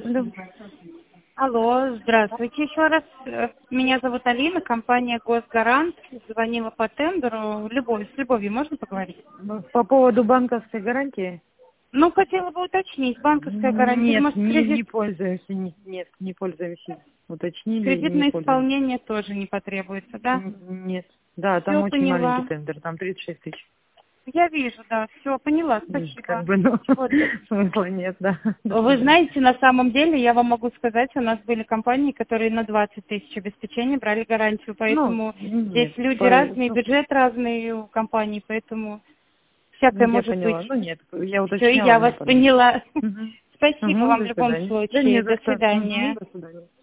Алло. Алло, здравствуйте еще раз. Меня зовут Алина, компания «Госгарант». Звонила по тендеру. С Любовью можно поговорить? По поводу банковской гарантии? Ну, хотела бы уточнить, банковская гарантия, или, Нет, может, не пользуемся, нет, не пользуемся. Уточнили и не кредитное пользуемся. исполнение тоже не потребуется, да? Нет. Да, там Все очень маленький поняла. тендер, там 36 тысяч. Я вижу, да, все поняла, Как спасибо. бы, ну, Вот. смысла нет, да. До Вы свидания. знаете, на самом деле, я вам могу сказать, у нас были компании, которые на 20 тысяч обеспечения брали гарантию, Ну, поэтому здесь нет, люди разные, бюджет разный у компаний, поэтому всякое я может быть. поняла. Ну, нет, я Все, и уточняла, я мне вас понравилось. поняла. Угу. Спасибо Угу, вам до в любом свидания. Да не случае. за До что. Угу, свидания. до свидания.